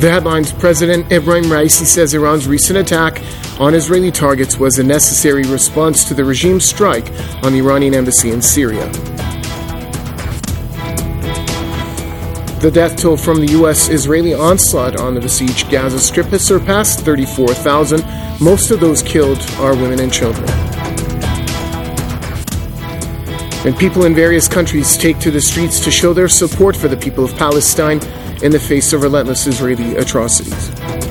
The headlines: President Ebrahim Raisi says Iran's recent attack on Israeli targets was a necessary response to the regime's strike on the Iranian embassy in Syria. The death toll from the U.S.-Israeli onslaught on the besieged Gaza Strip has surpassed 34,000. Most of those killed are women and children. And people in various countries take to the streets to show their support for the people of Palestine in the face of relentless Israeli atrocities.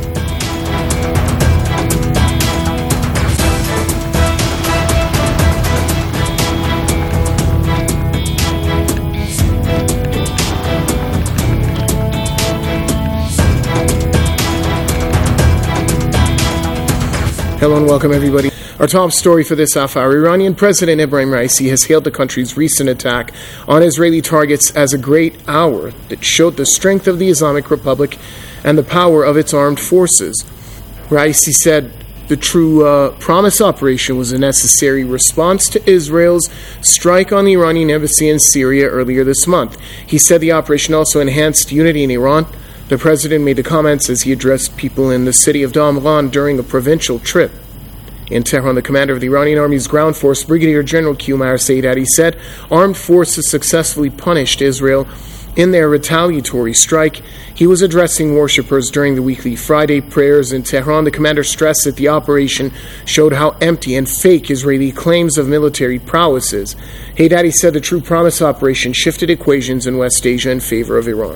Hello and welcome, everybody. Our top story for this half hour: Iranian President Ebrahim Raisi has hailed the country's recent attack on Israeli targets as a great hour that showed the strength of the Islamic Republic and the power of its armed forces. Raisi said the True Promise operation was a necessary response to Israel's strike on the Iranian embassy in Syria earlier this month. He said the operation also enhanced unity in Iran. The president made the comments as he addressed people in the city of Damghan during a provincial trip. In Tehran, the commander of the Iranian Army's ground force, Brigadier General Qamar Saidati, said armed forces successfully punished Israel in their retaliatory strike. He was addressing worshippers during the weekly Friday prayers in Tehran. The commander stressed that the operation showed how empty and fake Israeli claims of military prowess is. Haidati said the True Promise operation shifted equations in West Asia in favor of Iran.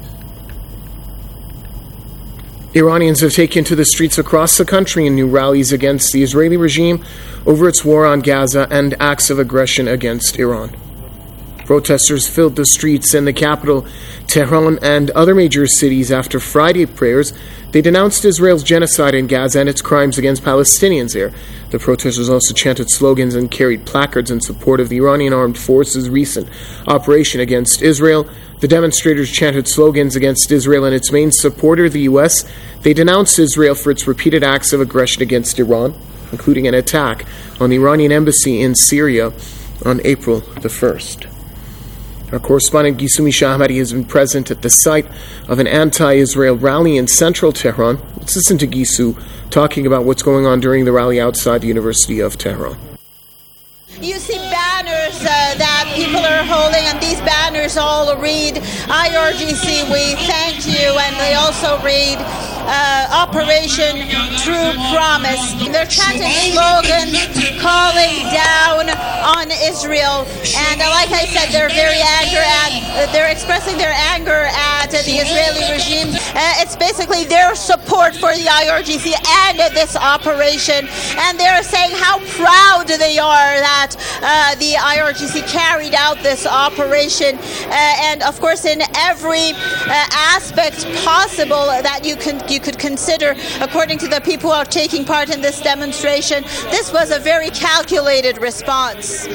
Iranians have taken to the streets across the country in new rallies against the Israeli regime over its war on Gaza and acts of aggression against Iran. Protesters filled the streets in the capital, Tehran, and other major cities after Friday prayers. They denounced Israel's genocide in Gaza and its crimes against Palestinians there. The protesters also chanted slogans and carried placards in support of the Iranian armed forces' recent operation against Israel. The demonstrators chanted slogans against Israel and its main supporter, the U.S. They denounced Israel for its repeated acts of aggression against Iran, including an attack on the Iranian embassy in Syria on April the 1st. Our correspondent Gisu Misha Ahmadi has been present at the site of an anti-Israel rally in central Tehran. Let's listen to Gisu talking about what's going on during the rally outside the University of Tehran. You see banners that people are holding, and these banners all read IRGC, we thank you, and they also read Operation True Promise. They're chanting slogans calling down on Israel, and like I said, they're they're expressing their anger at the Israeli regime. It's basically their support for the IRGC and this operation, and they're saying how proud they are that the IRGC carried out this operation, and of course in every aspect possible that you could consider. According to the people who are taking part in this demonstration, this was a very calculated response.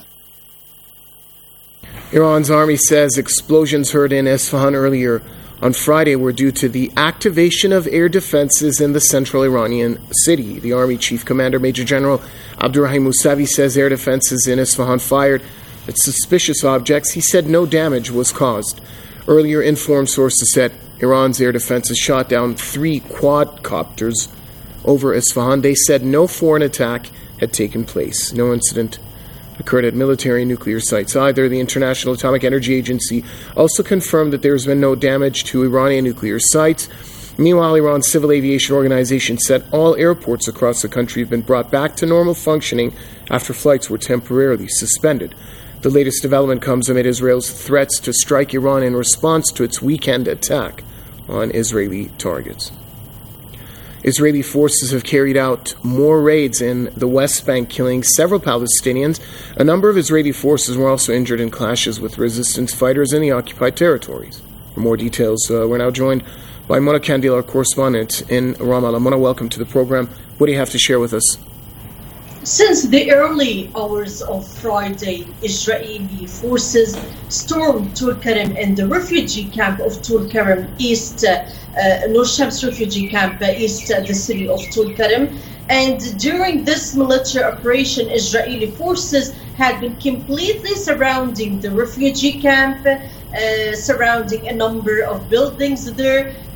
Iran's army says explosions heard in Isfahan earlier on Friday were due to the activation of air defenses in the central Iranian city. The Army Chief Commander Major General Abdurrahim Mousavi says air defenses in Isfahan fired at suspicious objects. He said no damage was caused. Earlier, informed sources said Iran's air defenses shot down 3 quadcopters over Isfahan. They said no foreign attack had taken place. No incident occurred at military and nuclear sites either. The International Atomic Energy Agency also confirmed that there has been no damage to Iranian nuclear sites. Meanwhile, Iran's Civil Aviation Organization said all airports across the country have been brought back to normal functioning after flights were temporarily suspended. The latest development comes amid Israel's threats to strike Iran in response to its weekend attack on Israeli targets. Israeli forces have carried out more raids in the West Bank, killing several Palestinians. A number of Israeli forces were also injured in clashes with resistance fighters in the occupied territories. For more details, we're now joined by Mona Kandil, our correspondent in Ramallah. Mona, welcome to the program. What do you have to share with us? Since the early hours of Friday, Israeli forces stormed Tulkarem and the refugee camp of Tulkarem East, Nur Shams refugee camp east the city of Tulkarem. And during this military operation, Israeli forces had been completely surrounding the refugee camp, surrounding a number of buildings there.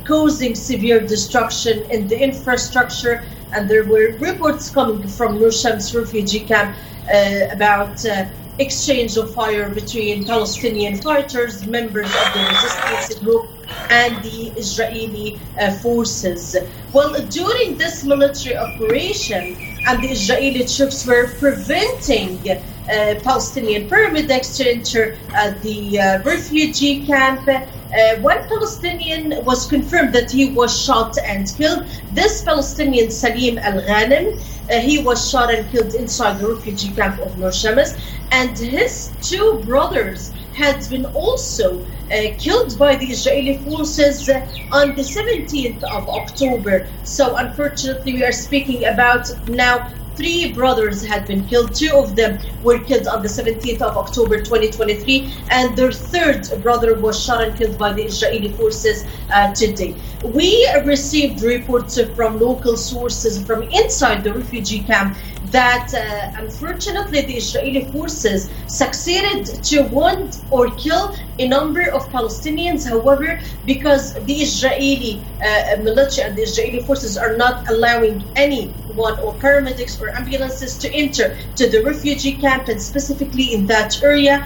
causing severe destruction in the infrastructure. And there were reports coming from Nur Shams refugee camp about exchange of fire between Palestinian fighters, members of the resistance group, and the Israeli forces. Well, during this military operation, and the Israeli troops were preventing Palestinian paramedics to enter the refugee camp. One Palestinian was confirmed that he was shot and killed. This Palestinian, Salim Al-Ghanem, he was shot and killed inside the refugee camp of Nur Shams, and his two brothers had been also killed by the Israeli forces on the 17th of October. So unfortunately, we are speaking about now 3 brothers had been killed. 2 of them were killed on the 17th of October 2023, and their third brother was shot and killed by the Israeli forces today. We received reports from local sources from inside the refugee camp that unfortunately the Israeli forces succeeded to wound or kill a number of Palestinians. However, because the Israeli military and the Israeli forces are not allowing anyone or paramedics or ambulances to enter to the refugee camp, and specifically in that area,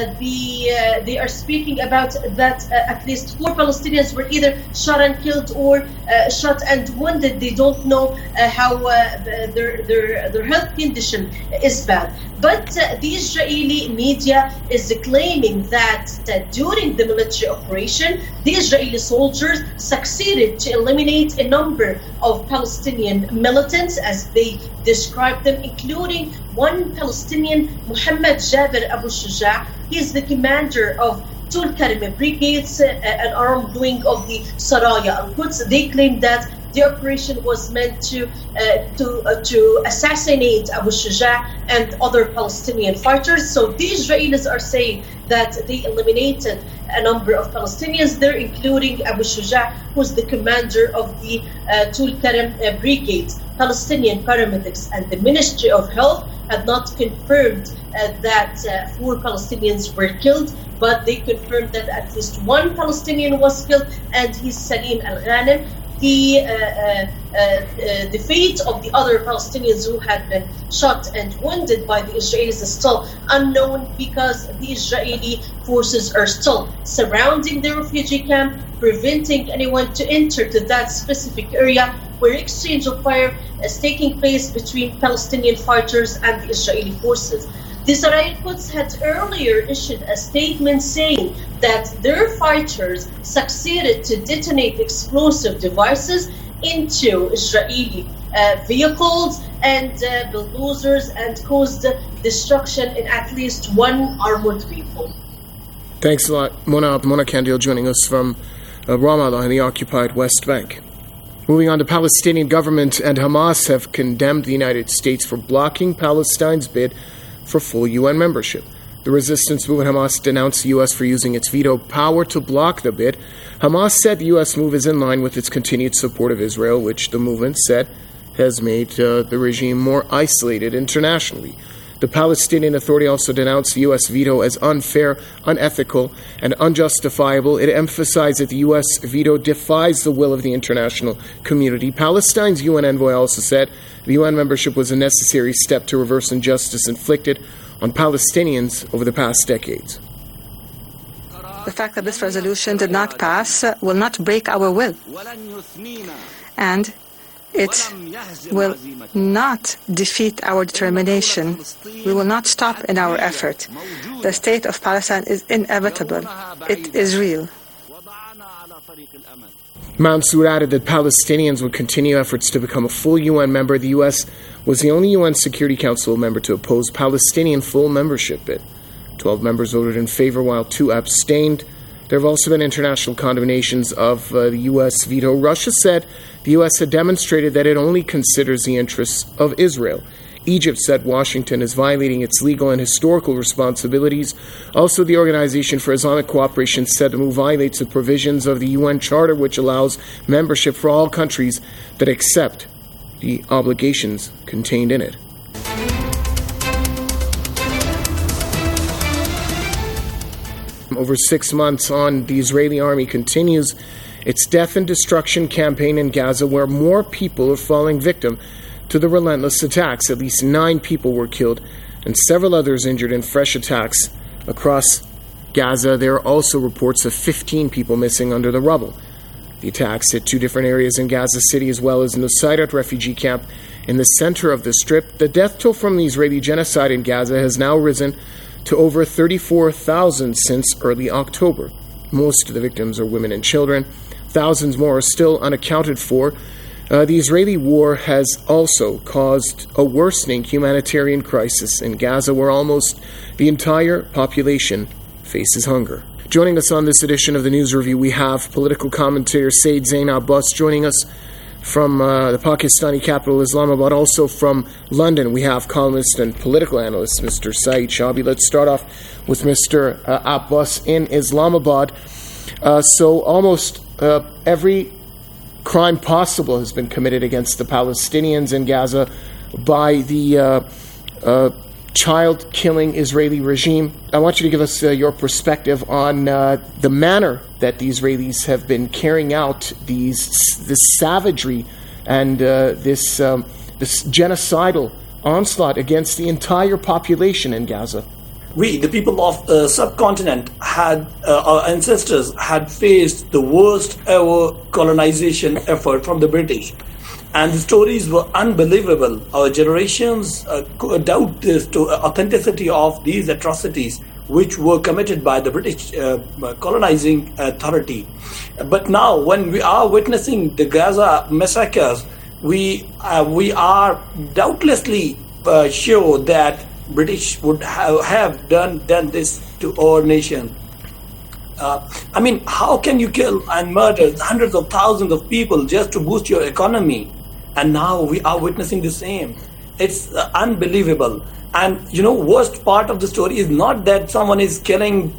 they are speaking about that at least 4 Palestinians were either shot and killed or shot and wounded. They don't know how their health condition is bad. But the Israeli media is claiming that during the military operation, the Israeli soldiers succeeded to eliminate a number of Palestinian militants, as they described them, including one Palestinian, Muhammad Jabir Abu Shuja. He is the commander of Tul Karim Brigades, an armed wing of the Saraya al-Quds. They claim that the operation was meant to assassinate Abu Shuja and other Palestinian fighters. So the Israelis are saying that they eliminated a number of Palestinians there, including Abu Shuja, who's the commander of the Tul Karim Brigade. Palestinian paramedics and the Ministry of Health had not confirmed that 4 Palestinians were killed, but they confirmed that at least 1 Palestinian was killed, and he's Salim Al-Ghanem. The fate of the other Palestinians who had been shot and wounded by the Israelis is still unknown, because the Israeli forces are still surrounding the refugee camp, preventing anyone to enter to that specific area where exchange of fire is taking place between Palestinian fighters and the Israeli forces. The Saraya al-Quds had earlier issued a statement saying that their fighters succeeded to detonate explosive devices into Israeli vehicles and bulldozers and caused destruction in at least 1 armored vehicle. Thanks a lot, Mona Kandil, joining us from Ramallah in the occupied West Bank. Moving on, the Palestinian government and Hamas have condemned the United States for blocking Palestine's bid for full UN membership. The resistance movement Hamas denounced the U.S. for using its veto power to block the bid. Hamas said the U.S. move is in line with its continued support of Israel, which the movement said has made the regime more isolated internationally. The Palestinian Authority also denounced the U.S. veto as unfair, unethical, and unjustifiable. It emphasized that the U.S. veto defies the will of the international community. Palestine's UN envoy also said the UN membership was a necessary step to reverse injustice inflicted on Palestinians over the past decades. The fact that this resolution did not pass will not break our will, and it will not defeat our determination. We will not stop in our effort. The state of Palestine is inevitable. It is real. Mansour added that Palestinians would continue efforts to become a full UN member. The U.S. was the only UN Security Council member to oppose Palestinian full membership bid. 12 members voted in favor, while 2 abstained. There have also been international condemnations of the U.S. veto. Russia said the U.S. had demonstrated that it only considers the interests of Israel. Egypt said Washington is violating its legal and historical responsibilities. Also, the Organization for Islamic Cooperation said the move violates the provisions of the UN Charter, which allows membership for all countries that accept the obligations contained in it. Over 6 months on, the Israeli army continues its death and destruction campaign in Gaza, where more people are falling victim to the relentless attacks. At least 9 people were killed and several others injured in fresh attacks across Gaza. There are also reports of 15 people missing under the rubble. The attacks hit 2 different areas in Gaza City, as well as Nusayrat refugee camp in the center of the Strip. The death toll from the Israeli genocide in Gaza has now risen to over 34,000 since early October. Most of the victims are women and children. Thousands more are still unaccounted for. The Israeli war has also caused a worsening humanitarian crisis in Gaza, where almost the entire population faces hunger. Joining us on this edition of the News Review, we have political commentator Said Zain Abbas joining us from the Pakistani capital, Islamabad. Also from London, we have columnist and political analyst Mr. Saeed Shahabi. Let's start off with Mr. Abbas in Islamabad. So almost every crime possible has been committed against the Palestinians in Gaza by the child-killing Israeli regime. I want you to give us your perspective on the manner that the Israelis have been carrying out this savagery and this genocidal onslaught against the entire population in Gaza. We, the people of the subcontinent, our ancestors had faced the worst ever colonization effort from the British. And the stories were unbelievable. Our generations doubt the authenticity of these atrocities which were committed by the British colonizing authority. But now, when we are witnessing the Gaza massacres, we are doubtlessly sure that British would have done this to our nation. I mean, how can you kill and murder hundreds of thousands of people just to boost your economy? And now we are witnessing the same. It's unbelievable. And worst part of the story is not that someone is killing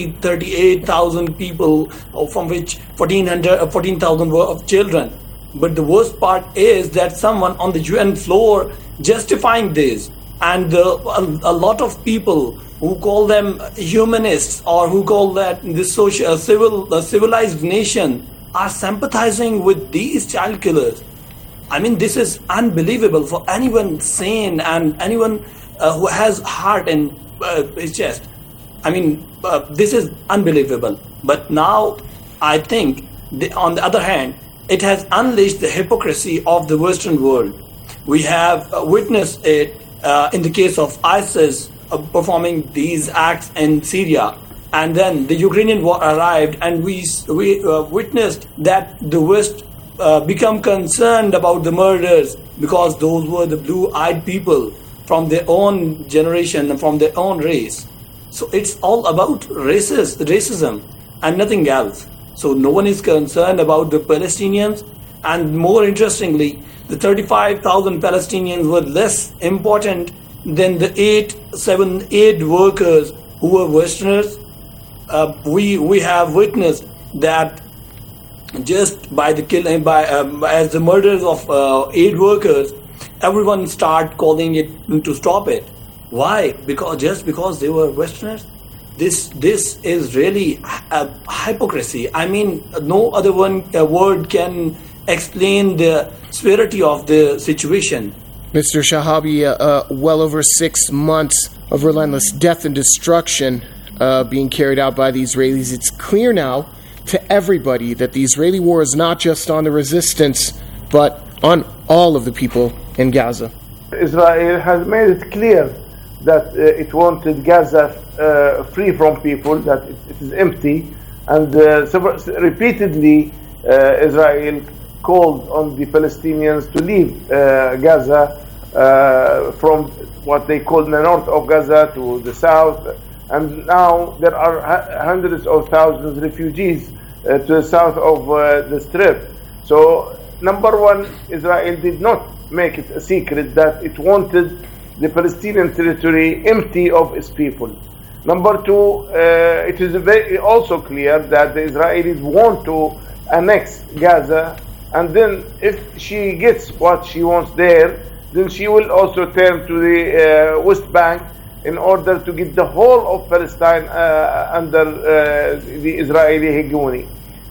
38,000 people, from which 14,000 were of children. But the worst part is that someone on the UN floor justifying this. And a lot of people who call them humanists or who call that this civilized nation are sympathizing with these child killers. I mean, this is unbelievable for anyone sane and anyone who has heart in his chest. I mean, this is unbelievable. But now, I think, on the other hand, it has unleashed the hypocrisy of the Western world. We have witnessed it in the case of ISIS performing these acts in Syria. And then the Ukrainian war arrived, and we witnessed that the West become concerned about the murders because those were the blue-eyed people from their own generation and from their own race. So it's all about racism and nothing else. So no one is concerned about the Palestinians, and more interestingly, the 35,000 Palestinians were less important than the 8 workers who were Westerners. We have witnessed that just by the killing, as the murders of 8 workers, everyone start calling it to stop it. Why? Because they were Westerners. This is really a hypocrisy. I mean, no other word can explain the severity of the situation. Mr. Shahabi, well over 6 months of relentless death and destruction being carried out by the Israelis. It's clear now to everybody that the Israeli war is not just on the resistance, but on all of the people in Gaza. Israel has made it clear that it wanted Gaza free from people, that it is empty, and repeatedly Israel called on the Palestinians to leave Gaza from what they call the north of Gaza to the south, and now there are hundreds of thousands of refugees to the south of the Strip. So, number one, Israel did not make it a secret that it wanted the Palestinian territory empty of its people. Number two, it is also clear that the Israelis want to annex Gaza, and then if she gets what she wants there, then she will also turn to the West Bank in order to get the whole of Palestine under the Israeli hegemony.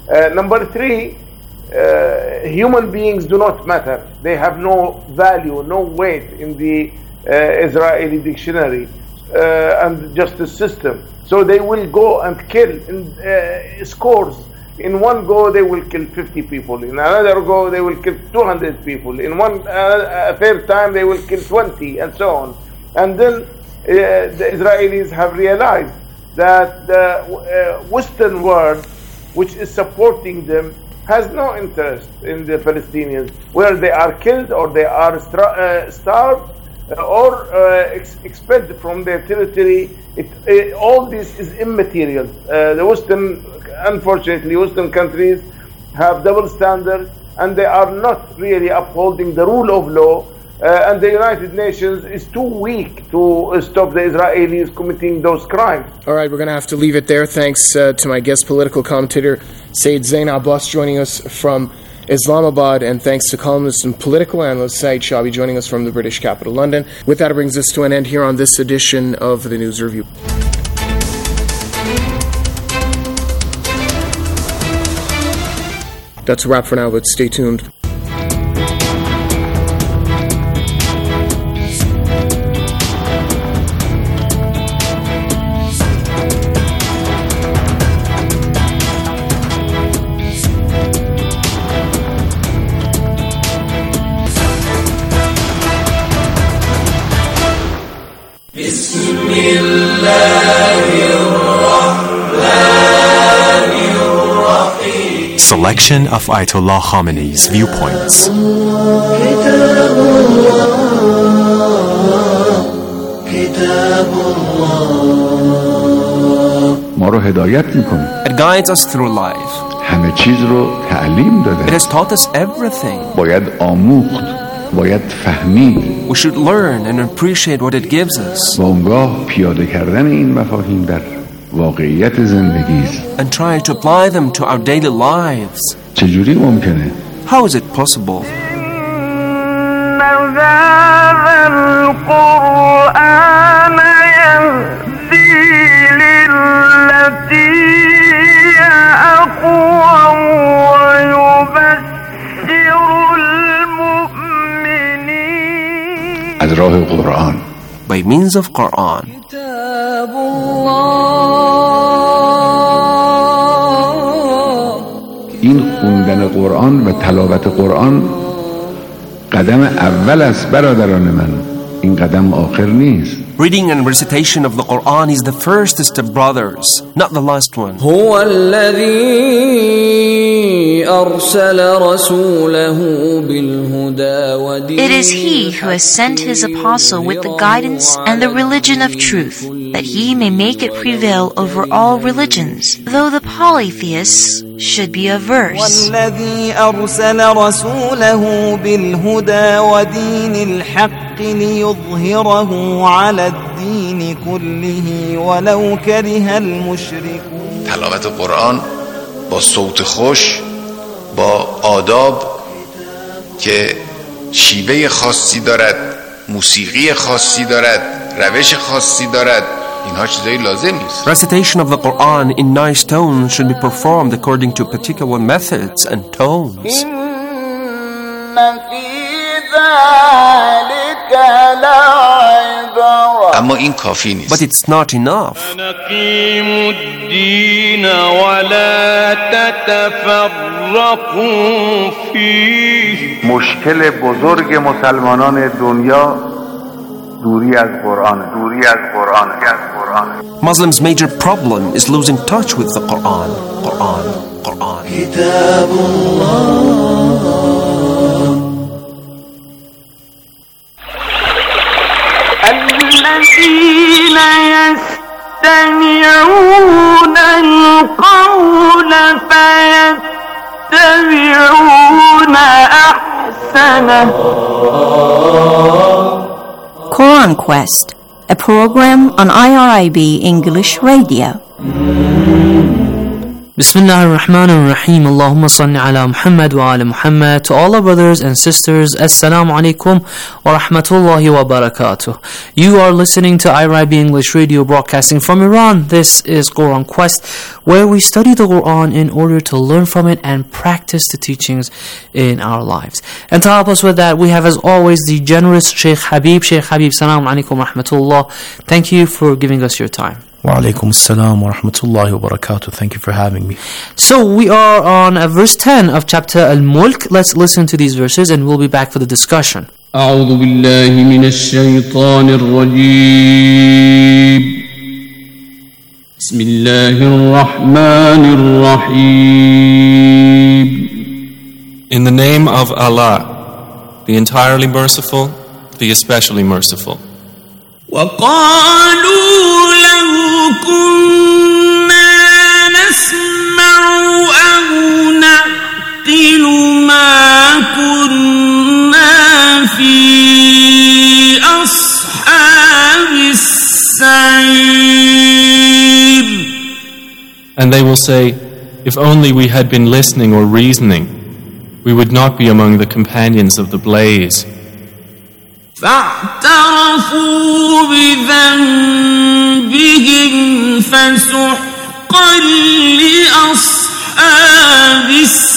Number three, human beings do not matter. They have no value, no weight in the Israeli dictionary and justice system. So they will go and kill in scores. In one go, they will kill 50 people. In another go, they will kill 200 people. In one third time, they will kill 20, and so on. And then the Israelis have realized that the Western world, which is supporting them, has no interest in the Palestinians, whether they are killed or they are starved or expelled from their territory. All this is immaterial. Unfortunately, Western countries have double standards, and they are not really upholding the rule of law. And the United Nations is too weak to stop the Israelis committing those crimes. All right, we're going to have to leave it there. Thanks to my guest political commentator, Said Zain Abbas, joining us from Islamabad, and thanks to columnist and political analyst Saeed Shabi joining us from the British capital, London. With that, it brings us to an end here on this edition of the News Review. That's a wrap for now, but stay tuned. Selection of Ayatollah Khamenei's viewpoints. It guides us through life. It has taught us everything. We should learn and appreciate what it gives us. And try to apply them to our daily lives. How is it possible? By means of Quran. این خوندن قرآن و تلاوت قرآن قدم اول است برادران من. این قدم آخر نیست. Reading and recitation of the Quran is the first step, brothers, not the last one. هو الذي أرسل رسوله بالهدى ودين. It is He who has sent His apostle with the guidance and the religion of truth, that He may make it prevail over all religions, though the polytheists should be averse. والذي أرسل رسوله بالهدى ودين الحق ليظهره على الدين كله ولو كره المشركون. تلاوت قرآن با صوت خوش، با آداب که شیوه خاصی دارد، موسیقی خاصی دارد، روش خاصی دارد، اینها چیزایی لازم نیست. Recitation of the Quran in nice tones should be performed according to particular methods and tones. اما این کافی نیست. But it's not enough. نقيموا الدين ولا تتفرقوا فيه. مشکل بزرگ مسلمانان دنیا دوری از قرآن. Muslims' major problem is losing touch with the Quran. كتاب الله. الذين يستمعون القول فيتبعون أحسنه. Quran Quest, a program on IRIB English Radio. Bismillah ar-Rahman ar-Rahim. Allahumma salli ala Muhammad wa ala Muhammad. To all our brothers and sisters, Assalamu alaikum wa rahmatullahi wa barakatuh. You are listening to IRIB English Radio broadcasting from Iran. This is Quran Quest, where we study the Quran in order to learn from it and practice the teachings in our lives. And to help us with that, we have as always the generous Sheikh Habib. Sheikh Habib, Assalamu alaikum wa rahmatullah. Thank you for giving us your time. Wa alaikum assalam wa rahmatullahi wa barakatuh. Thank you for having me. So we are on verse 10 of chapter Al-Mulk. Let's listen to these verses and we'll be back for the discussion. أعوذ بالله من الشيطان الرجيم بسم الله الرحمن الرحيم. In the name of Allah, the entirely merciful, the especially merciful. وقالوا لو كنا نسمع أو نعقل ما كنا في أصحاب السعير. And they will say, if only we had been listening or reasoning, we would not be among the companions of the blaze. فاعترفوا بذنبهم فسحقا لأصحاب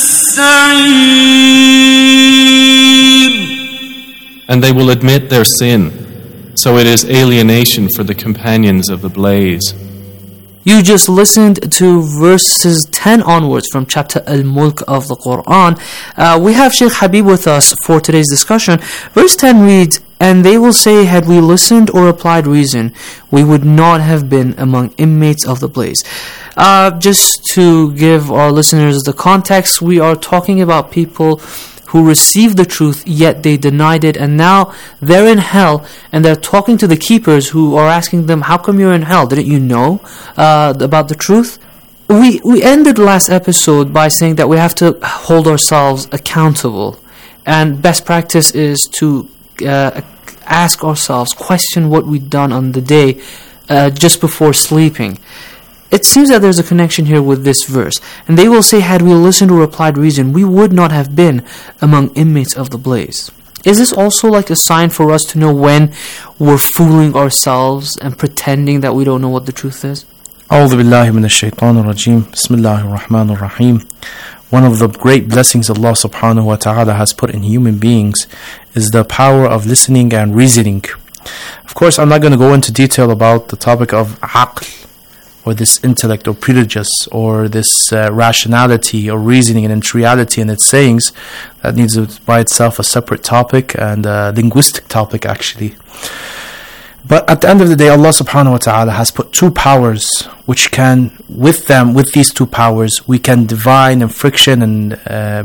السعير. And they will admit their sin, so it is alienation for the companions of the blaze. You just listened to verses 10 onwards from chapter Al-Mulk of the Quran. We have Sheikh Habib with us for today's discussion. Verse 10 reads, and they will say, had we listened or applied reason, we would not have been among inmates of the blaze. Just to give our listeners the context, we are talking about people who received the truth, yet they denied it, and now they're in hell, and they're talking to the keepers who are asking them, how come you're in hell? Didn't you know about the truth? We ended last episode by saying that we have to hold ourselves accountable, and best practice is to ask ourselves, question what we've done on the day just before sleeping. It seems that there's a connection here with this verse. And they will say, had we listened or applied reason, we would not have been among inmates of the blaze. Is this also like a sign for us to know when we're fooling ourselves and pretending that we don't know what the truth is? أعوذ بالله من الشيطان الرجيم. بسم الله الرحمن الرحيم. One of the great blessings Allah subhanahu wa ta'ala has put in human beings is the power of listening and reasoning. Of course, I'm not going to go into detail about the topic of aql, or this intellect or prejudice, or this rationality or reasoning and reality in its sayings. That needs by itself a separate topic, and a linguistic topic actually. But at the end of the day, Allah subhanahu wa ta'ala has put two powers which can, with these two powers, we can divide and friction and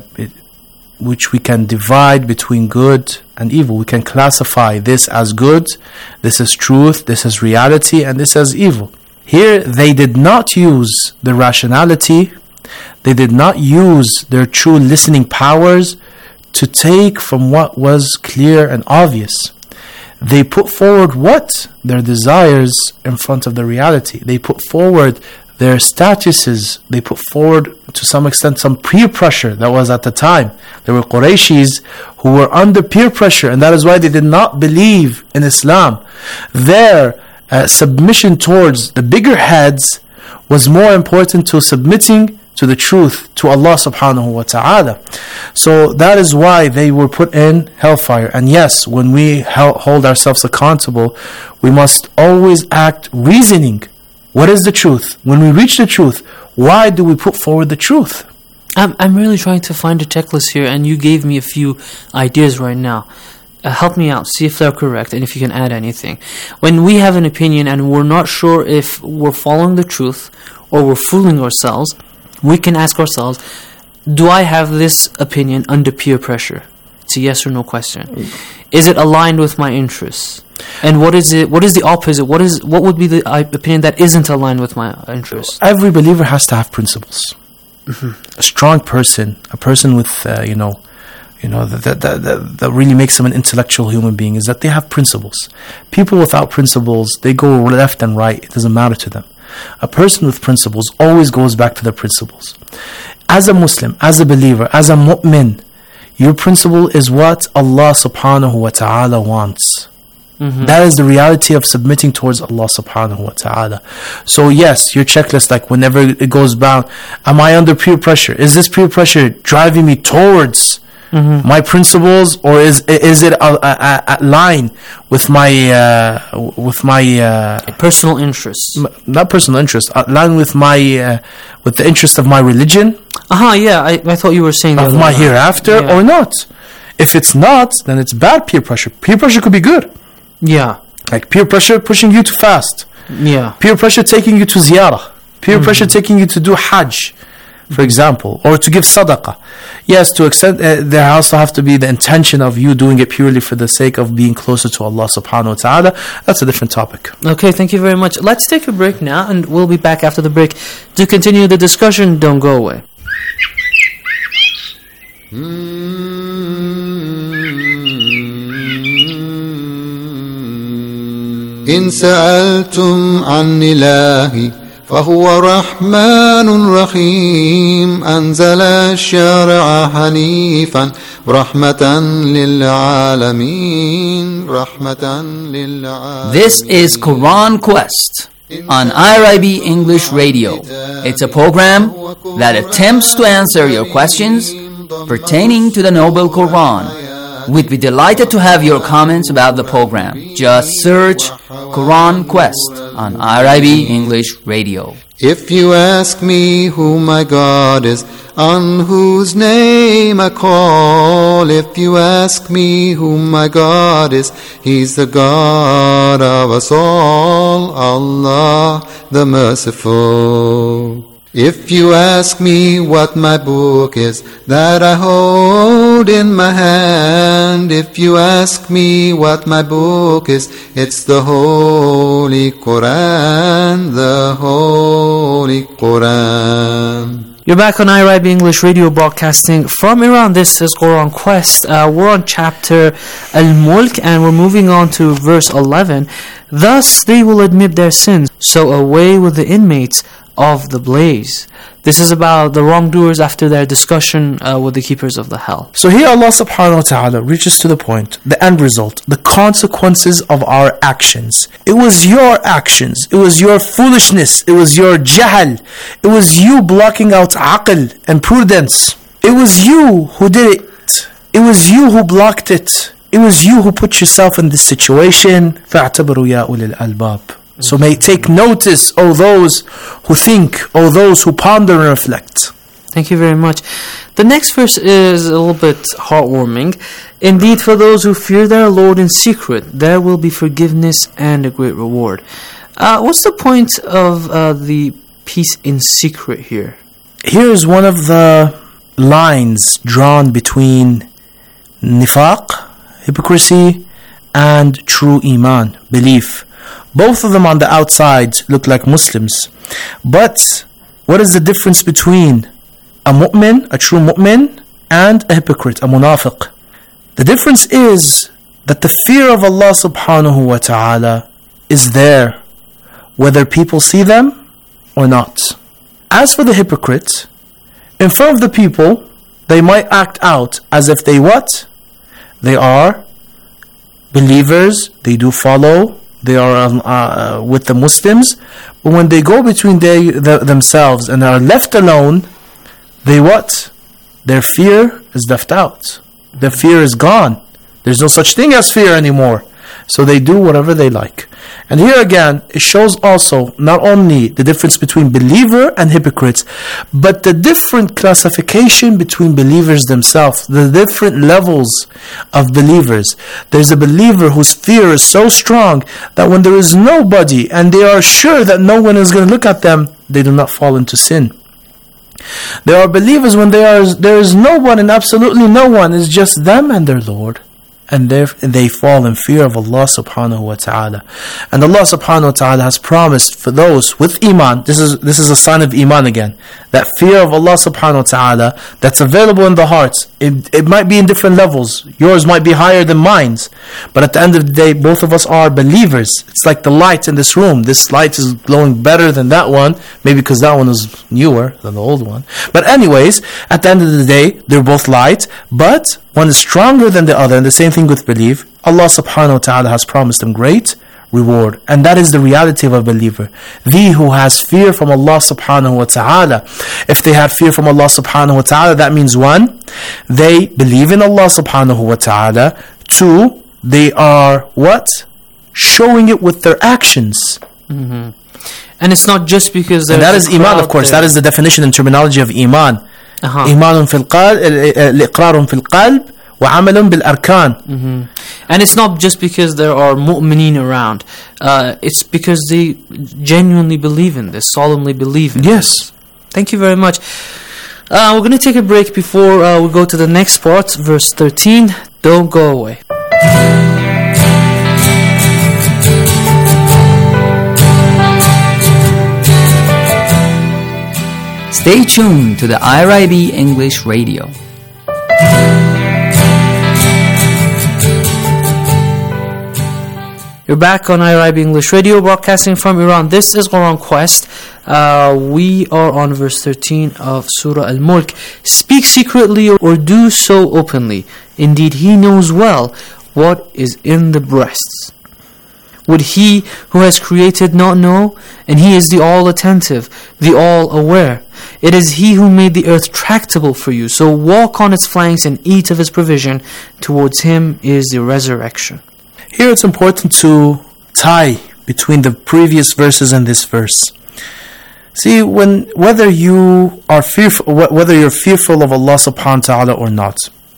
which we can divide between good and evil. We can classify this as good, this is truth, this is reality, and this as evil. Here, they did not use the rationality, they did not use their true listening powers to take from what was clear and obvious. They put forward what? Their desires in front of the reality. They put forward their statuses. They put forward, to some extent, some peer pressure that was at the time. There were Qurayshis who were under peer pressure, and that is why they did not believe in Islam. Their submission towards the bigger heads was more important to submitting to the truth, to Allah subhanahu wa ta'ala. So that is why they were put in hellfire. And yes, when we hold ourselves accountable, we must always act reasoning. What is the truth? When we reach the truth, why do we put forward the truth? I'm really trying to find a checklist here, and you gave me a few ideas right now. Help me out, see if they're correct, and if you can add anything. When we have an opinion and we're not sure if we're following the truth or we're fooling ourselves, we can ask ourselves, do I have this opinion under peer pressure? It's a yes or no question. Is it aligned with my interests? And what is it? What is the opposite? What would be the opinion that isn't aligned with my interests? Every believer has to have principles. Mm-hmm. A strong person, a person with that really makes them an intellectual human being, is that they have principles. People without principles, they go left and right. It doesn't matter to them. A person with principles always goes back to the principles. As a Muslim, as a believer, as a mu'min, your principle is what Allah subhanahu wa ta'ala wants. That is the reality of submitting towards Allah subhanahu wa ta'ala. So yes, your checklist, like whenever it goes down, am I under peer pressure? Is this peer pressure driving me towards my principles, or is it a line with my personal interests? Not personal interest, line with my with the interest of my religion. Yeah, I thought you were saying of my hereafter, or not. If it's not, then it's bad peer pressure. Peer pressure could be good. Yeah. Like peer pressure pushing you to fast. Yeah. Peer pressure taking you to ziyarah. Peer pressure taking you to do hajj, for example, or to give sadaqah. Yes, to extent there also have to be the intention of you doing it purely for the sake of being closer to Allah subhanahu wa ta'ala. That's a different topic. Okay, thank you very much. Let's take a break now, and we'll be back after the break to continue the discussion. Don't go away. إن سألتم عن إلهي فهو رحمن رحيم أنزل الشرع حنيفا رحمة للعالمين رحمة للعالمين. This is Quran Quest on IRIB English Radio. It's a program that attempts to answer your questions pertaining to the Noble Quran. We'd be delighted to have your comments about the program. Just search Quran Quest on IRIB English Radio. If you ask me who my God is, on whose name I call, if you ask me who my God is, He's the God of us all, Allah the Merciful. If you ask me what my book is that I hold in my hand, if you ask me what my book is, it's the Holy Quran, the Holy Quran. You're back on IRIB English Radio, broadcasting from Iran. This is Quran Quest. We're on chapter Al-Mulk, and we're moving on to verse 11. Thus they will admit their sins, so away with the inmates of the blaze. This is about the wrongdoers after their discussion with the keepers of the hell. So here Allah subhanahu wa ta'ala reaches to the point, the end result, the consequences of our actions. It was your actions, it was your foolishness, it was your jahl, it was you blocking out aql and prudence. It was you who did it. It was you who blocked it. It was you who put yourself in this situation. فَاعْتَبِرُوا يَا أُولِي الْأَلْبَابِ. So may take notice, O those who think, O those who ponder and reflect. Thank you very much. The next verse is a little bit heartwarming. Indeed, for those who fear their Lord in secret, there will be forgiveness and a great reward. What's the point of the peace in secret here? Here is one of the lines drawn between nifaq, hypocrisy, and true iman, belief. Both of them on the outside look like Muslims. But what is the difference between a mu'min, a true mu'min, and a hypocrite, a munafiq? The difference is that the fear of Allah subhanahu wa ta'ala is there, whether people see them or not. As for the hypocrite, in front of the people, they might act out as if they what? They are believers, they do follow, they are with the Muslims, but when they go between themselves and are left alone, they what? Their fear is left out. Their fear is gone. There's no such thing as fear anymore. So they do whatever they like. And here again, it shows also not only the difference between believer and hypocrites, but the different classification between believers themselves, the different levels of believers. There's a believer whose fear is so strong that when there is nobody and they are sure that no one is going to look at them, they do not fall into sin. There are believers when there is no one and absolutely no one, it's just them and their Lord. and they fall in fear of Allah subhanahu wa ta'ala. And Allah subhanahu wa ta'ala has promised for those with iman, this is a sign of iman again, that fear of Allah subhanahu wa ta'ala that's available in the hearts. It might be in different levels. Yours might be higher than mine's, but at the end of the day, both of us are believers. It's like the light in this room. This light is glowing better than that one, maybe because that one is newer than the old one. But anyways, at the end of the day, they're both light, but one is stronger than the other, and the same thing with belief. Allah subhanahu wa ta'ala has promised them great reward, and that is the reality of a believer. The who has fear from Allah subhanahu wa ta'ala. If they have fear from Allah subhanahu wa ta'ala, that means one, they believe in Allah subhanahu wa ta'ala. Two, they are what? Showing it with their actions. Mm-hmm. And it's not just because and that is iman, of course. That is the definition and terminology of iman. Imanun fil qalb, iqrarun fil qalb, wa amalun bil arkan. And it's not just because there are mu'mineen around. It's because they genuinely believe in this, solemnly believe in this. Thank you very much. We're going to take a break before we go to the next part, verse 13. Don't go away. Stay tuned to the IRIB English Radio. You're back on IRIB English Radio, broadcasting from Iran. This is Quran Quest. We are on verse 13 of Surah Al-Mulk. Speak secretly or do so openly. Indeed, He knows well what is in the breasts. Would He who has created not know? And He is the all-attentive, the all-aware. It is He who made the earth tractable for you. So walk on its flanks and eat of His provision. Towards Him is the resurrection. Here it's important to tie between the previous verses and this verse. See, whether you're fearful of Allah subhanahu wa ta'ala or not,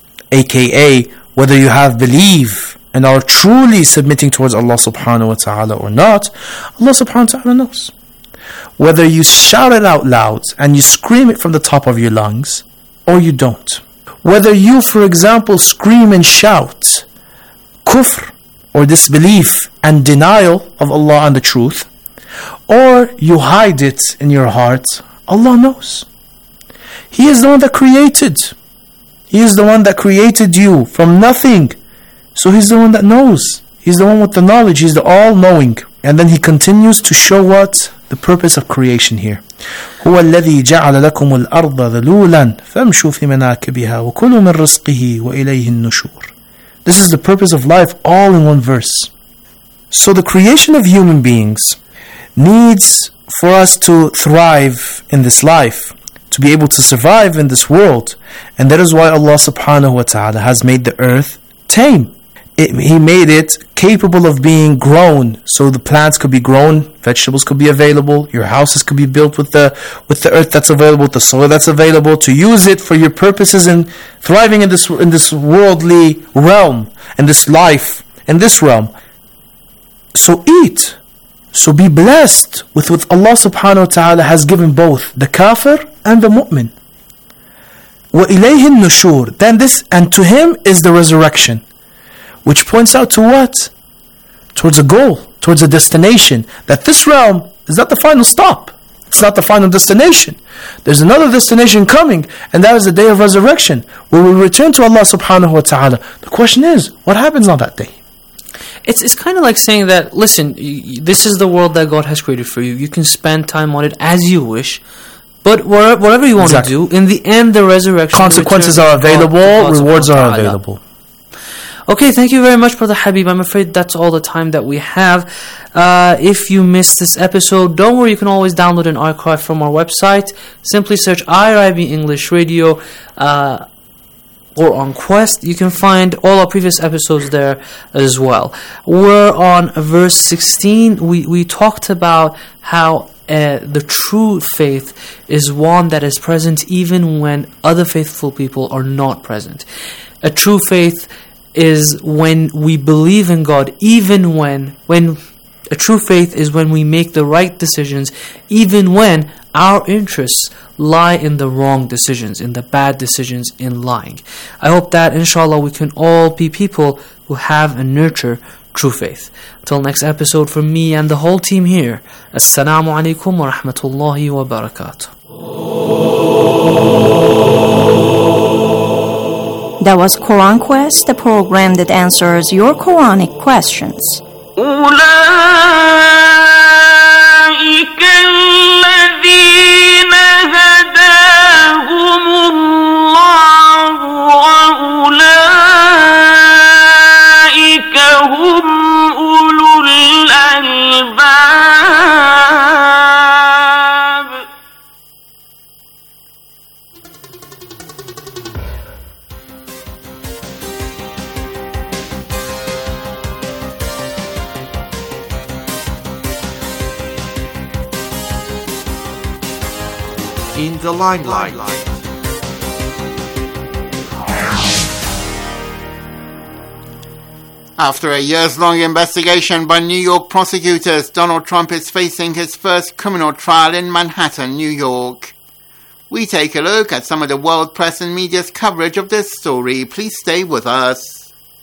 aka whether you have belief and are truly submitting towards Allah subhanahu wa ta'ala or not, Allah subhanahu wa ta'ala knows. Whether you shout it out loud and you scream it from the top of your lungs, or you don't. Whether you, for example, scream and shout kufr, or disbelief and denial of Allah and the truth, or you hide it in your heart, Allah knows. He is the one that created. He is the one that created you from nothing. So He's the one that knows. He's the one with the knowledge. He's the all-knowing. And then He continues to show what? The purpose of creation here. هو الذي جعل لكم الأرض ذلولا فامشوا في مناكبها وكلوا من رزقه وإليه النشور. This is the purpose of life, all in one verse. So the creation of human beings needs for us to thrive in this life, to be able to survive in this world. And that is why Allah subhanahu wa ta'ala has made the earth tame. He made it capable of being grown, so the plants could be grown, vegetables could be available, your houses could be built with the earth that's available, the soil that's available, to use it for your purposes in thriving in this worldly realm, in this life, in this realm. So eat. So be blessed with what Allah subhanahu wa ta'ala has given both the kafir and the mu'min. وَإِلَيْهِ النُّشُورِ. Then this, and to Him is the resurrection. Which points out to what? Towards a goal, towards a destination. That this realm is not the final stop. It's not the final destination. There's another destination coming, and that is the day of resurrection, where we return to Allah subhanahu wa ta'ala. The question is, what happens on that day? It's kind of like saying that, listen, this is the world that God has created for you. You can spend time on it as you wish. But whatever you want to do, in the end, the resurrection... Consequences are available, rewards are available. Okay, thank you very much, Brother Habib. I'm afraid that's all the time that we have. If you missed this episode, don't worry, you can always download an archive from our website. Simply search IRIB English Radio or on Quest. You can find all our previous episodes there as well. We're on verse 16. We talked about how the true faith is one that is present even when other faithful people are not present. A true faith is when we believe in God, even when a true faith is when we make the right decisions, even when our interests lie in the wrong decisions, in the bad decisions, in lying. I hope that, inshallah, we can all be people who have and nurture true faith. Till next episode, from me and the whole team here, Assalamu alaikum wa rahmatullahi wa barakatuh. That was Quran Quest, the program that answers your Quranic questions. In the limelight. After a years-long investigation by New York prosecutors, Donald Trump is facing his first criminal trial in Manhattan, New York. We take a look at some of the world press and media's coverage of this story. Please stay with us.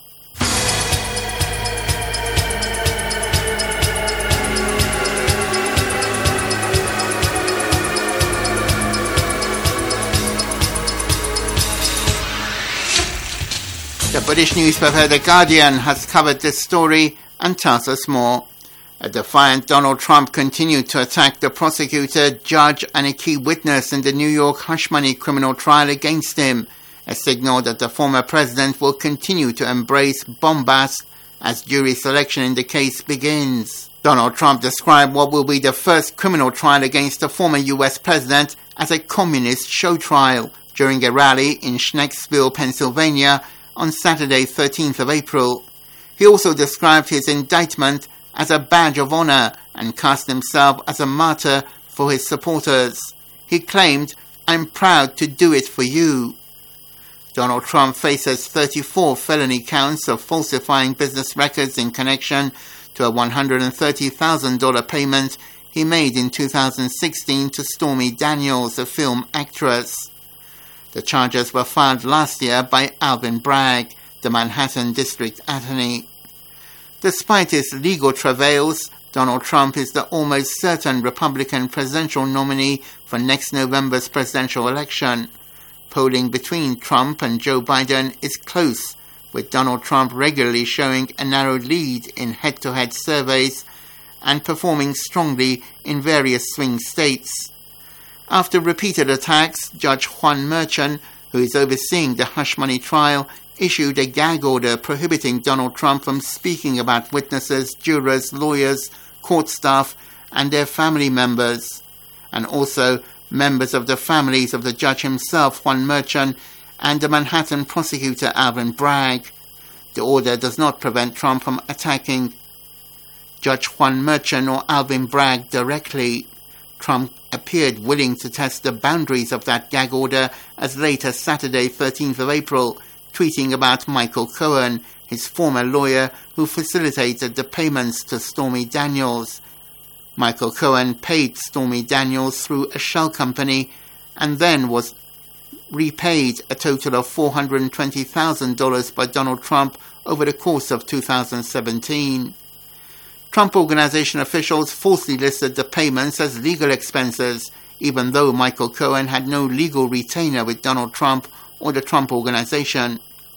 The British newspaper The Guardian has covered this story and tells us more. A defiant Donald Trump continued to attack the prosecutor, judge and a key witness in the New York hush money criminal trial against him, a signal that the former president will continue to embrace bombast as jury selection in the case begins. Donald Trump described what will be the first criminal trial against the former U.S. president as a communist show trial during a rally in Schnecksville, Pennsylvania, on Saturday, 13th of April. He also described his indictment as a badge of honor and cast himself as a martyr for his supporters. He claimed, "I'm proud to do it for you." Donald Trump faces 34 felony counts of falsifying business records in connection to a $130,000 payment he made in 2016 to Stormy Daniels, a film actress. The charges were filed last year by Alvin Bragg, the Manhattan District Attorney. Despite his legal travails, Donald Trump is the almost certain Republican presidential nominee for next November's presidential election. Polling between Trump and Joe Biden is close, with Donald Trump regularly showing a narrow lead in head-to-head surveys and performing strongly in various swing states. After repeated attacks, Judge Juan Merchan, who is overseeing the hush money trial, issued a gag order prohibiting Donald Trump from speaking about witnesses, jurors, lawyers, court staff, and their family members, and also members of the families of the judge himself, Juan Merchan, and the Manhattan prosecutor, Alvin Bragg. The order does not prevent Trump from attacking Judge Juan Merchan or Alvin Bragg directly. Trump appeared willing to test the boundaries of that gag order as late as Saturday, 13th of April, tweeting about Michael Cohen, his former lawyer who facilitated the payments to Stormy Daniels. Michael Cohen paid Stormy Daniels through a shell company and then was repaid a total of $420,000 by Donald Trump over the course of 2017. Trump Organization officials falsely listed the payments as legal expenses, even though Michael Cohen had no legal retainer with Donald Trump or the Trump Organization.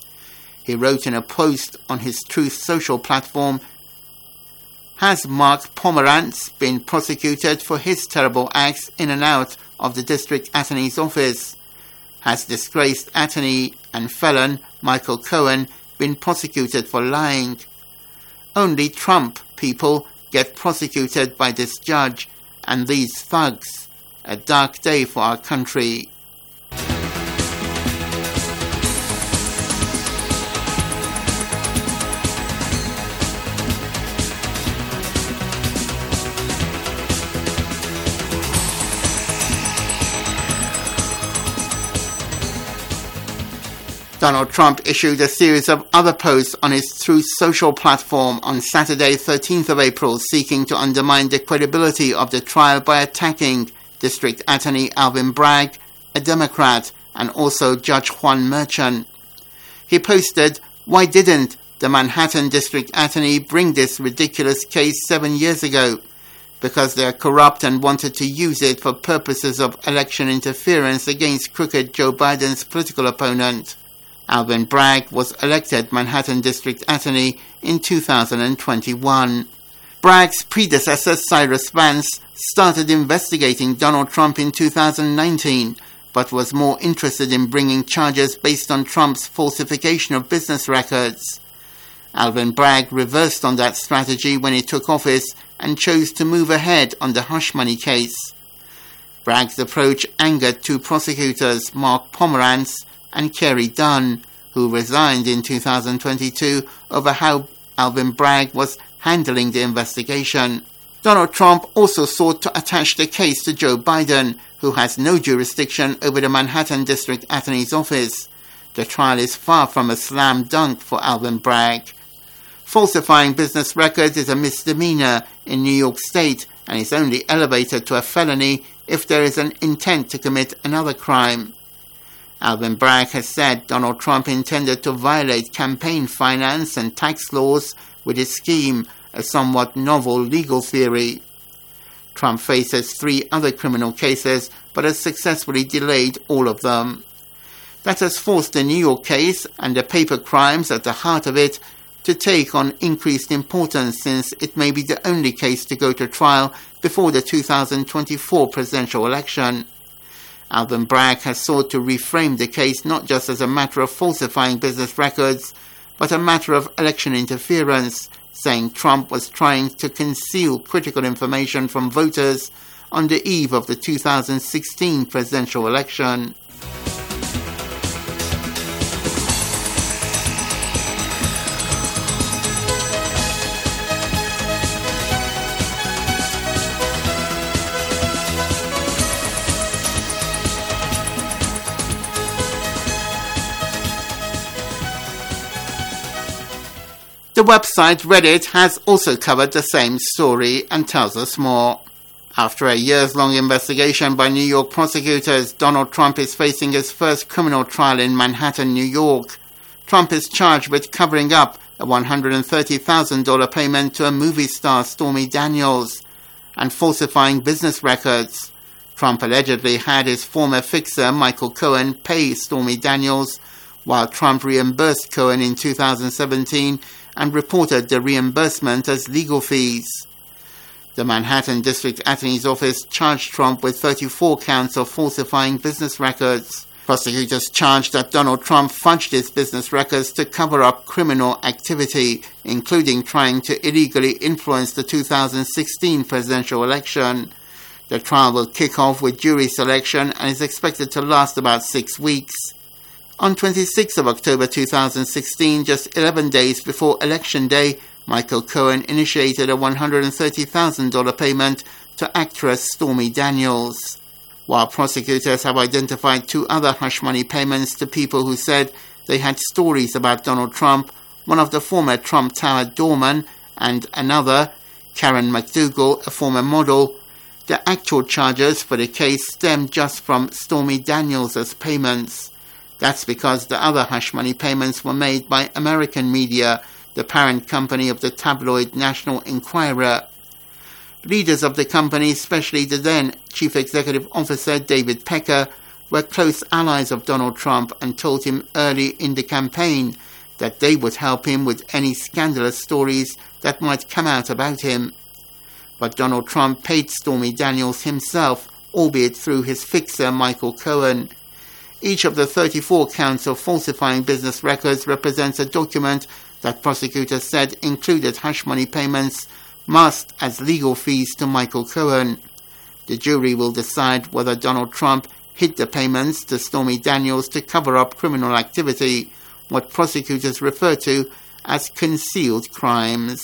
He wrote in a post on his Truth Social platform, "Has Mark Pomerantz been prosecuted for his terrible acts in and out of the district attorney's office? Has disgraced attorney and felon Michael Cohen been prosecuted for lying? Only Trump people get prosecuted by this judge and these thugs. A dark day for our country." Donald Trump issued a series of other posts on his Truth Social platform on Saturday, 13th of April, seeking to undermine the credibility of the trial by attacking District Attorney Alvin Bragg, a Democrat, and also Judge Juan Merchan. He posted, "Why didn't the Manhattan District Attorney bring this ridiculous case 7 years ago because they are corrupt and wanted to use it for purposes of election interference against crooked Joe Biden's political opponent. Alvin Bragg was elected Manhattan District Attorney in 2021. Bragg's predecessor, Cyrus Vance, started investigating Donald Trump in 2019, but was more interested in bringing charges based on Trump's falsification of business records. Alvin Bragg reversed on that strategy when he took office and chose to move ahead on the hush money case. Bragg's approach angered two prosecutors, Mark Pomerantz and Kerry Dunn, who resigned in 2022 over how Alvin Bragg was handling the investigation. Donald Trump also sought to attach the case to Joe Biden, who has no jurisdiction over the Manhattan District Attorney's office. The trial is far from a slam dunk for Alvin Bragg. Falsifying business records is a misdemeanor in New York State and is only elevated to a felony if there is an intent to commit another crime. Alvin Bragg has said Donald Trump intended to violate campaign finance and tax laws with his scheme, a somewhat novel legal theory. Trump faces 3 other criminal cases, but has successfully delayed all of them. That has forced the New York case and the paper crimes at the heart of it to take on increased importance, since it may be the only case to go to trial before the 2024 presidential election. Alvin Bragg has sought to reframe the case not just as a matter of falsifying business records, but a matter of election interference, saying Trump was trying to conceal critical information from voters on the eve of the 2016 presidential election. The website Reddit has also covered the same story and tells us more. After a years-long investigation by New York prosecutors, Donald Trump is facing his first criminal trial in Manhattan, New York. Trump is charged with covering up a $130,000 payment to a movie star, Stormy Daniels, and falsifying business records. Trump allegedly had his former fixer, Michael Cohen, pay Stormy Daniels, while Trump reimbursed Cohen in 2017 and reported the reimbursement as legal fees. The Manhattan District Attorney's Office charged Trump with 34 counts of falsifying business records. Prosecutors charged that Donald Trump fudged his business records to cover up criminal activity, including trying to illegally influence the 2016 presidential election. The trial will kick off with jury selection and is expected to last about 6 weeks. On 26 of October 2016, just 11 days before Election Day, Michael Cohen initiated a $130,000 payment to actress Stormy Daniels. While prosecutors have identified 2 other hush money payments to people who said they had stories about Donald Trump, one of the former Trump Tower doormen and another, Karen McDougal, a former model, the actual charges for the case stemmed just from Stormy Daniels' payments. That's because the other hush money payments were made by American Media, the parent company of the tabloid National Enquirer. Leaders of the company, especially the then Chief Executive Officer David Pecker, were close allies of Donald Trump and told him early in the campaign that they would help him with any scandalous stories that might come out about him. But Donald Trump paid Stormy Daniels himself, albeit through his fixer Michael Cohen. Each of the 34 counts of falsifying business records represents a document that prosecutors said included hush money payments masked as legal fees to Michael Cohen. The jury will decide whether Donald Trump hid the payments to Stormy Daniels to cover up criminal activity, what prosecutors refer to as concealed crimes.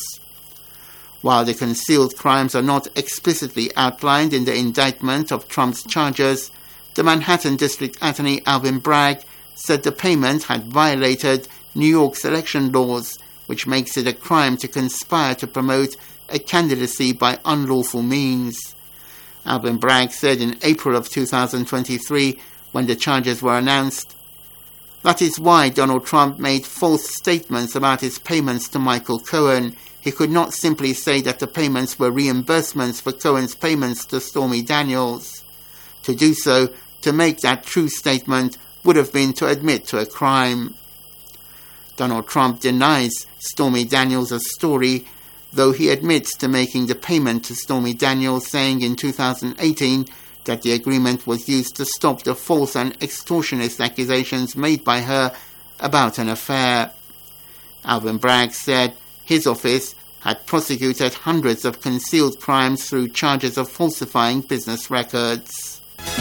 While the concealed crimes are not explicitly outlined in the indictment of Trump's charges, the Manhattan District Attorney Alvin Bragg said the payment had violated New York's election laws, which makes it a crime to conspire to promote a candidacy by unlawful means. Alvin Bragg said in April of 2023, when the charges were announced, That is why Donald Trump made false statements about his payments to Michael Cohen. He could not simply say that the payments were reimbursements for Cohen's payments to Stormy Daniels. To do so, to make that true statement, would have been to admit to a crime. Donald Trump denies Stormy Daniels' story, though he admits to making the payment to Stormy Daniels, saying in 2018 that the agreement was used to stop the false and extortionist accusations made by her about an affair. Alvin Bragg said his office had prosecuted hundreds of concealed crimes through charges of falsifying business records.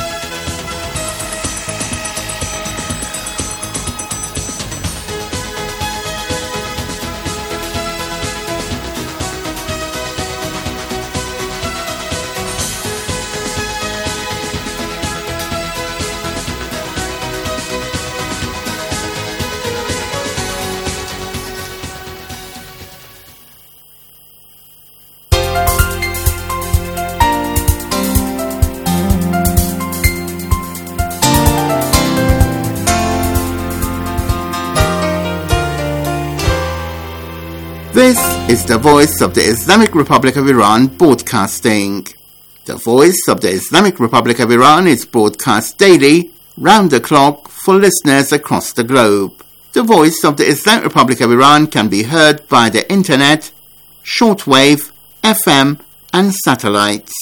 This is the Voice of the Islamic Republic of Iran broadcasting. The Voice of the Islamic Republic of Iran is broadcast daily, round the clock, for listeners across the globe. The Voice of the Islamic Republic of Iran can be heard via the internet, shortwave, FM, and satellites.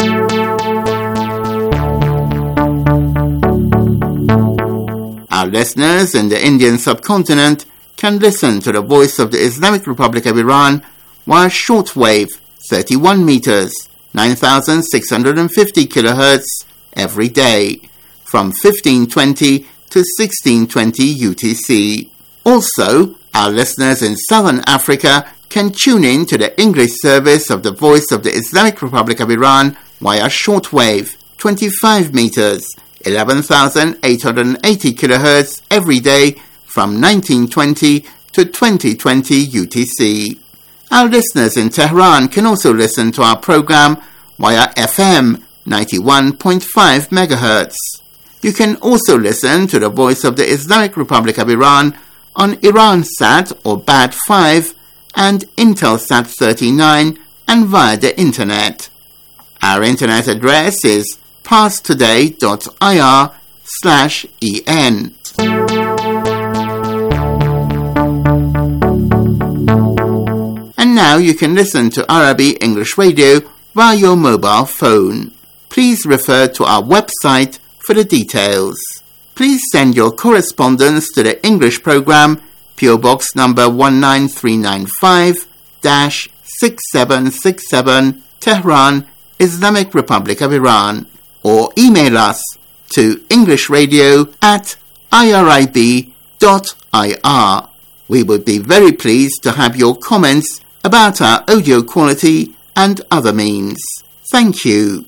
Our listeners in the Indian subcontinent can listen to the Voice of the Islamic Republic of Iran via shortwave 31 meters, 9,650 kilohertz every day, from 1520 to 1620 UTC. Also, our listeners in Southern Africa can tune in to the English service of the Voice of the Islamic Republic of Iran via shortwave 25 meters, 11,880 kilohertz every day, from 1920 to 2020 UTC. Our listeners in Tehran can also listen to our program via FM 91.5 MHz. You can also listen to the Voice of the Islamic Republic of Iran on Iransat or BAD 5 and Intelsat 39 and via the internet. Our internet address is parstoday.ir/en. And now you can listen to Arabic English Radio via your mobile phone. Please refer to our website for the details. Please send your correspondence to the English program, PO Box number 19395-6767, Tehran, Islamic Republic of Iran, or email us to englishradio@irib.ir. We would be very pleased to have your comments about our audio quality and other means. Thank you.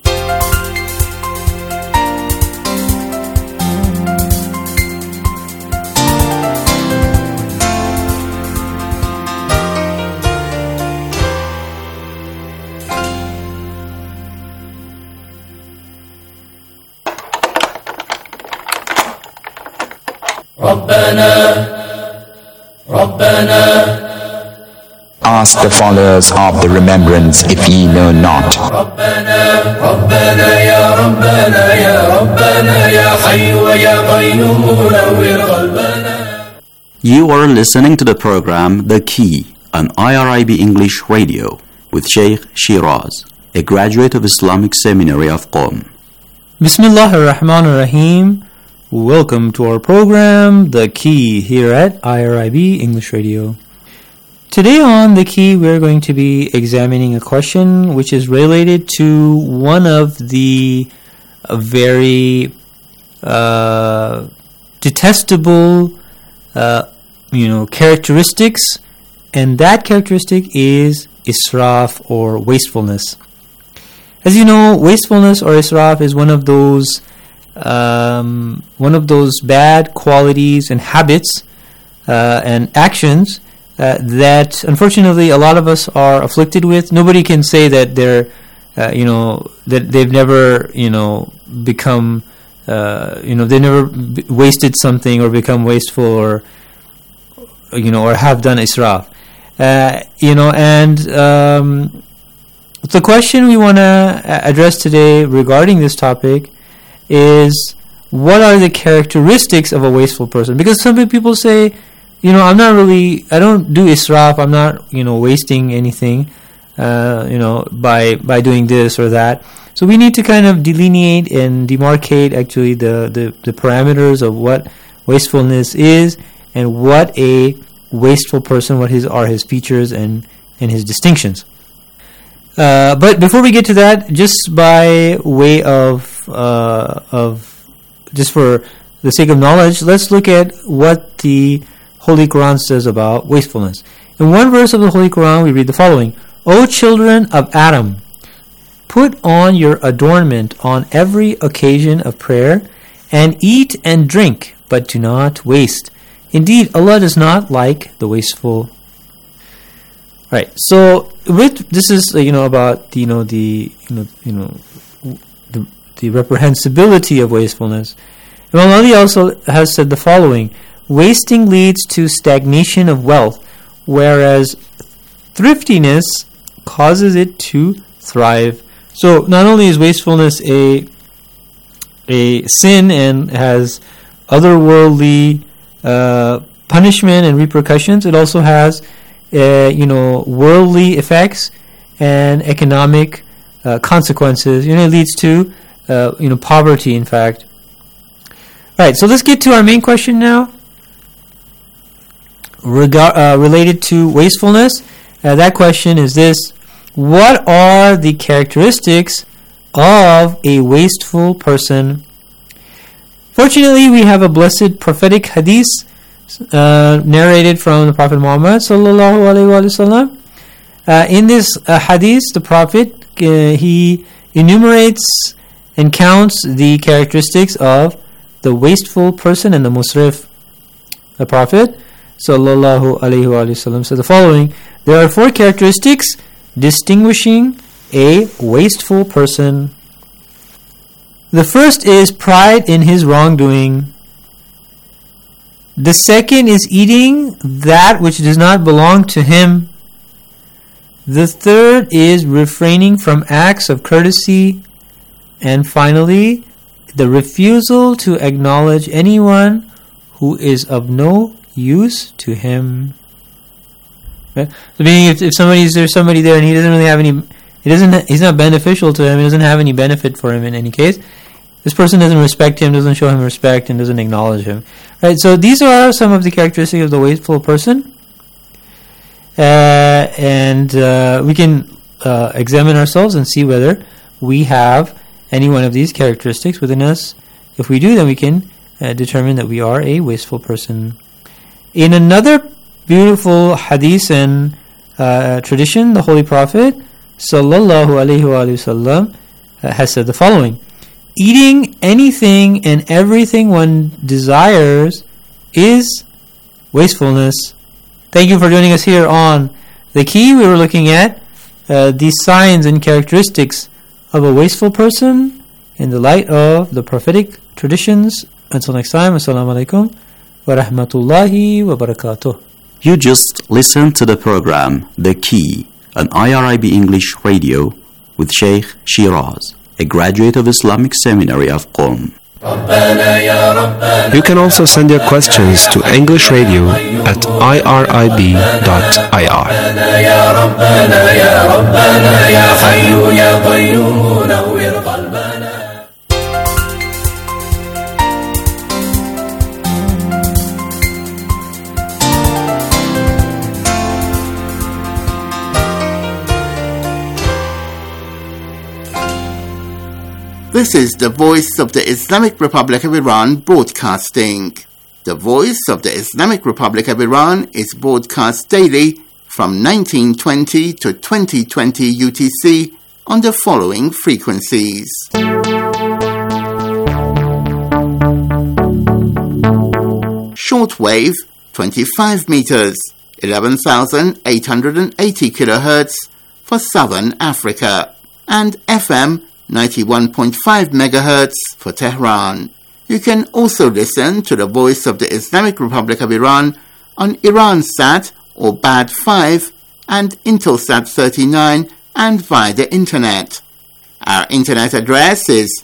Ask the followers of the remembrance if ye know not. You are listening to the program The Key on IRIB English Radio with Sheikh Shiraz, a graduate of Islamic Seminary of Qom. Bismillah ar-Rahman ar-Rahim. Welcome to our program, The Key, here at IRIB English Radio. Today on The Key, we're going to be examining a question which is related to one of the very detestable, characteristics, and that characteristic is israf or wastefulness. As you know, wastefulness or israf is one of those bad qualities and habits and actions that unfortunately a lot of us are afflicted with. Nobody can say that they're that they've never become they never wasted something or become wasteful or have done israf. The question we want to address today regarding this topic is, what are the characteristics of a wasteful person? Because some people say, I don't do israf, I'm not, wasting anything, by doing this or that. So we need to kind of delineate and demarcate actually the parameters of what wastefulness is and what a wasteful person, what are his features and his distinctions. But before we get to that, just by way of just for the sake of knowledge, let's look at what the Holy Quran says about wastefulness. In one verse of the Holy Quran, we read the following: O children of Adam, put on your adornment on every occasion of prayer, and eat and drink, but do not waste. Indeed, Allah does not like the wasteful. Right. So, this is about the reprehensibility of wastefulness. Imam Ali also has said the following: wasting leads to stagnation of wealth, whereas thriftiness causes it to thrive. So not only is wastefulness a sin and has otherworldly punishment and repercussions, it also has worldly effects and economic consequences. It leads to poverty, in fact. Right, so let's get to our main question now, related to wastefulness. That question is this: what are the characteristics of a wasteful person? Fortunately, we have a blessed prophetic hadith narrated from the Prophet Muhammad sallallahu alaihi wasallam. In this hadith, the Prophet he enumerates and counts the characteristics of the wasteful person and the musrif. The Prophet sallallahu alaihi wasallam said the following: there are 4 characteristics distinguishing a wasteful person. The first is pride in his wrongdoing. The second is eating that which does not belong to him. The third is refraining from acts of courtesy. And finally, the refusal to acknowledge anyone who is of no use to him. Right? So meaning if there's somebody there and he doesn't really have any, he's not beneficial to him, he doesn't have any benefit for him in any case, this person doesn't respect him, doesn't show him respect, and doesn't acknowledge him. Right? So these are some of the characteristics of the wasteful person. And we can examine ourselves and see whether we have any one of these characteristics within us. If we do, then we can determine that we are a wasteful person. In another beautiful hadith and tradition, the Holy Prophet sallallahu alaihi wasallam has said the following: eating anything and everything one desires is wastefulness. Thank you for joining us here on The Key. We were looking at the signs and characteristics of a wasteful person in the light of the prophetic traditions. Until next time, assalamu alaikum wa rahmatullahi wa barakatuh. You just listened to the program The Key, an IRIB English radio with Sheikh Shiraz, a graduate of Islamic Seminary of Qom. You can also send your questions to English Radio at irib.ir. This is the Voice of the Islamic Republic of Iran broadcasting. The Voice of the Islamic Republic of Iran is broadcast daily from 1920 to 2020 UTC on the following frequencies. Shortwave 25 meters, 11,880 kilohertz for Southern Africa, and FM 91.5 megahertz for Tehran. You can also listen to the Voice of the Islamic Republic of Iran on Iransat or Bad 5 and Intelsat 39 and via the internet. Our internet address is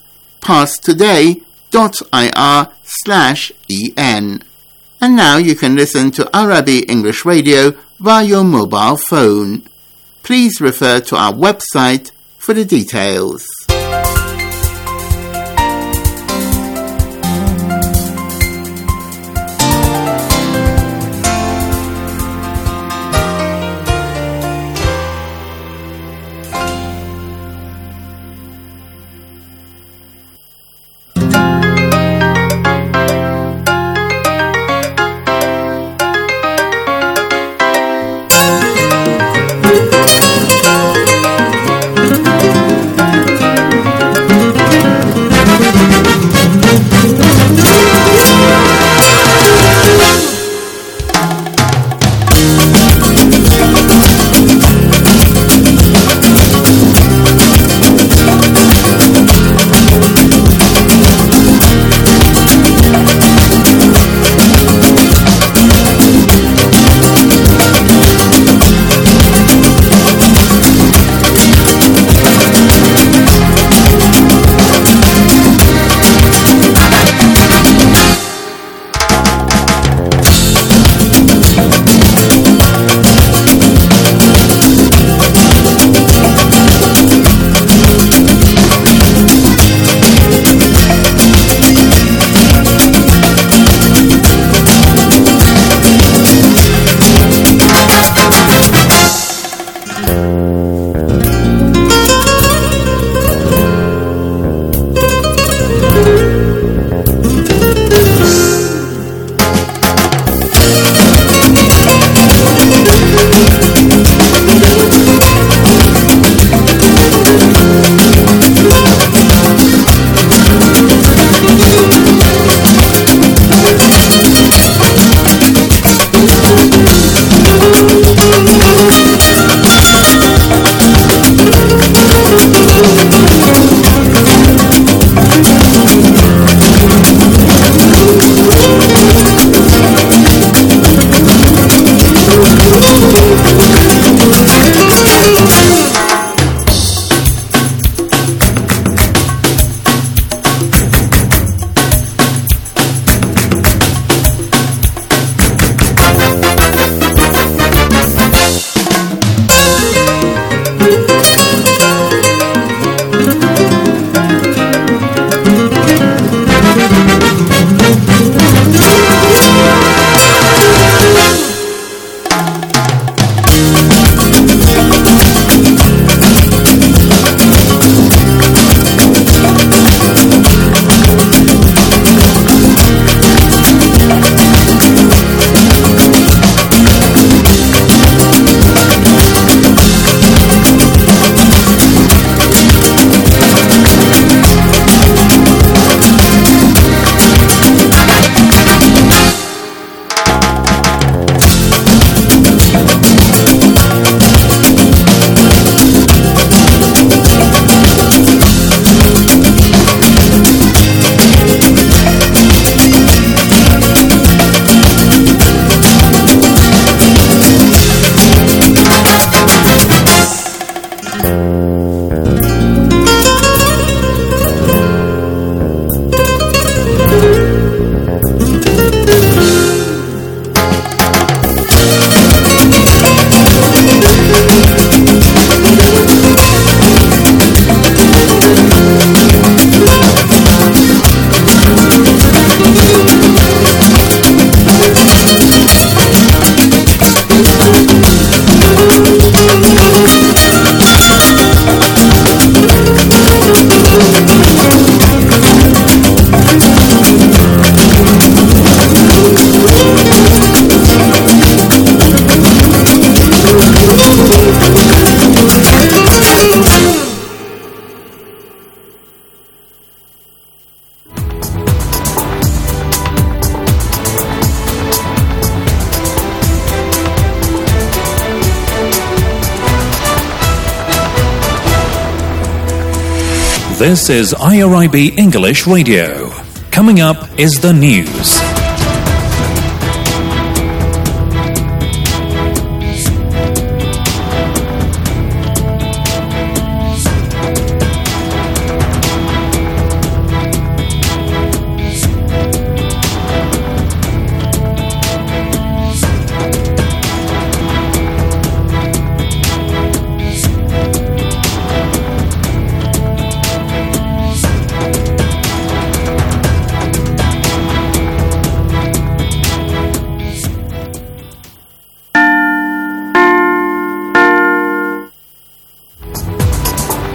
parstoday.ir/en. And now you can listen to Arabic English Radio via your mobile phone. Please refer to our website for the details. This is IRIB English Radio. Coming up is the news.